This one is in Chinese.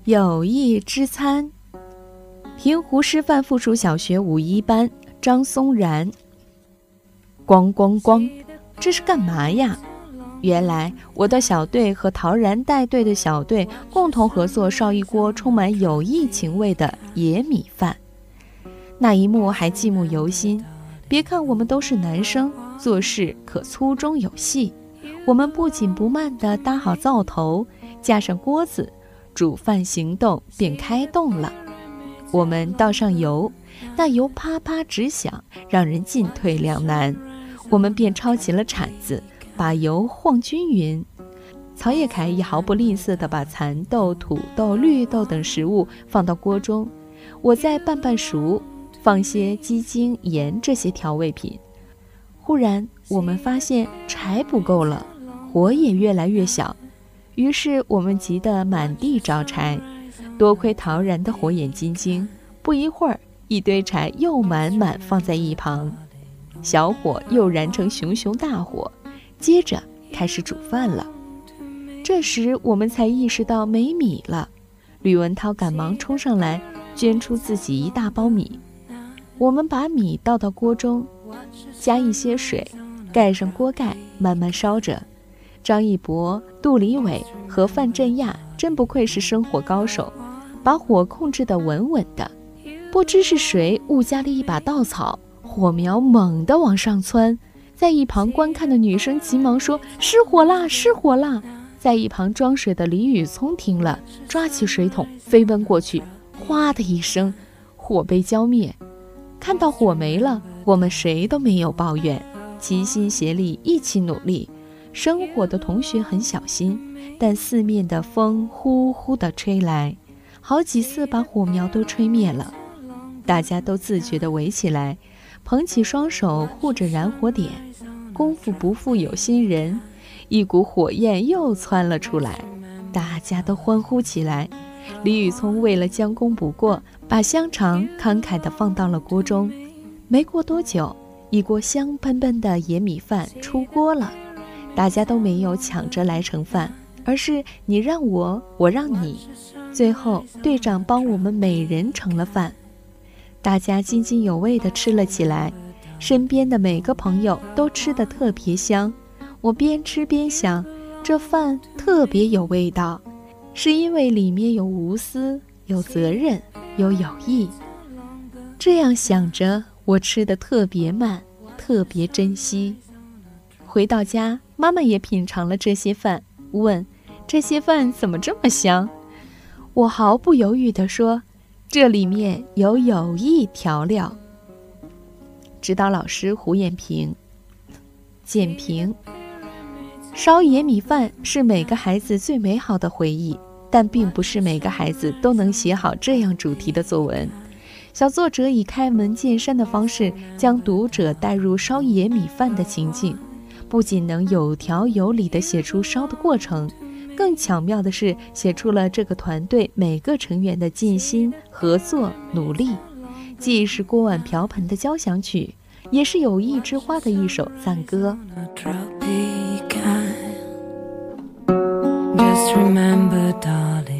友谊之餐。平湖师范附属小学5一班张松然。咣咣咣，这是干嘛呀？原来我的小队和陶然带队的小队共同合作烧一锅充满友谊情味的野米饭。那一幕还记目犹新。别看我们都是男生，做事可粗中有细。我们不紧不慢地搭好灶头，架上锅子，煮饭行动便开动了。我们倒上油，那油啪啪直响，让人进退两难。我们便抄起了铲子，把油晃均匀。曹叶凯也毫不吝啬地把蚕豆、土豆、绿豆等食物放到锅中，我再拌拌熟，放些鸡精、盐这些调味品。忽然我们发现柴不够了，火也越来越小，于是我们急得满地找柴。多亏陶然的火眼金睛，不一会儿一堆柴又满满放在一旁，小火又燃成熊熊大火，接着开始煮饭了。这时我们才意识到没米了，吕文涛赶忙冲上来捐出自己一大包米。我们把米倒到锅中，加一些水，盖上锅盖慢慢烧着。张一博、杜立伟和范振亚真不愧是生火高手，把火控制得稳稳的。不知是谁误加了一把稻草，火苗猛地往上窜。在一旁观看的女生急忙说：失火啦，失火啦！在一旁装水的李宇聪听了，抓起水桶飞奔过去，哗的一声，火被浇灭。看到火没了，我们谁都没有抱怨，齐心协力一起努力。生火的同学很小心，但四面的风呼呼地吹来，好几次把火苗都吹灭了。大家都自觉地围起来，捧起双手护着燃火点。功夫不负有心人，一股火焰又窜了出来，大家都欢呼起来。李宇聪为了将功补过，把香肠慷慨地放到了锅中。没过多久，一锅香喷喷的野米饭出锅了。大家都没有抢着来盛饭，而是你让我，我让你。最后队长帮我们每人盛了饭，大家津津有味地吃了起来。身边的每个朋友都吃得特别香。我边吃边想，这饭特别有味道，是因为里面有无私，有责任，有友谊。这样想着，我吃得特别慢，特别珍惜。回到家，妈妈也品尝了这些饭，问：这些饭怎么这么香？我毫不犹豫地说：这里面有友谊调料。指导老师胡艳平。简评：烧野米饭是每个孩子最美好的回忆，但并不是每个孩子都能写好这样主题的作文。小作者以开门见山的方式将读者带入烧野米饭的情境，不仅能有条有理地写出烧的过程，更巧妙的是写出了这个团队每个成员的尽心、合作、努力，既是锅碗瓢盆的交响曲，也是友谊之花的一首赞歌。Just remember, darling